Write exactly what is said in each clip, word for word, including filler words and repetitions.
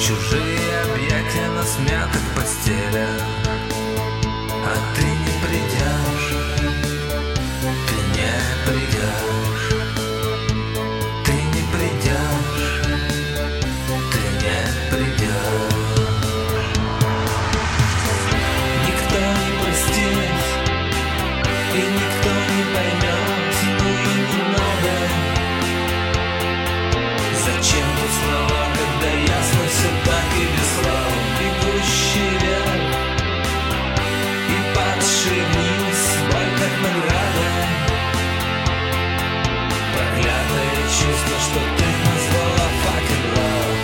Чужие объятия на смятых постелях, а ты не придешь, ты не придешь, ты не придешь, ты не придешь. Никто не простит, и никто не поймет, ну и не надо. Зачем тут слова, когда ясно все так и без слов? Бегущий вверх и падший вниз, боль как награда. Проклятое чувство, что ты назвала fucking love.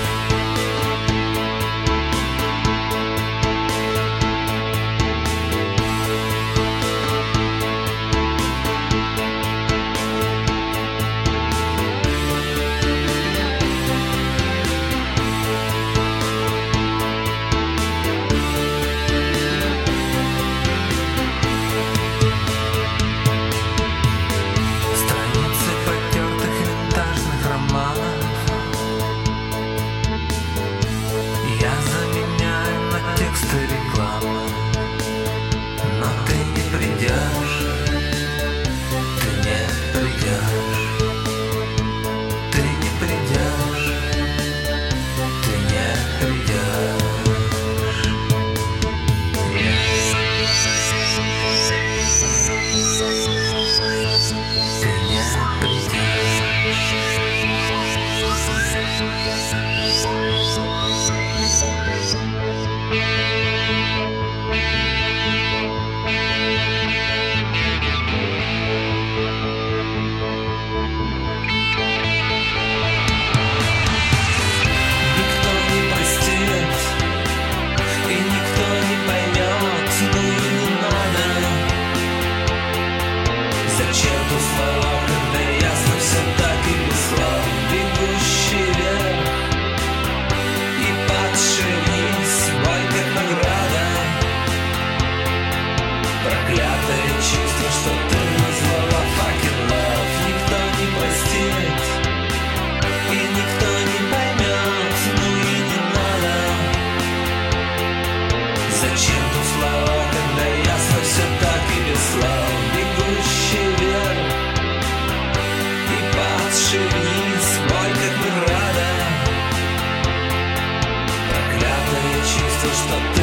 Что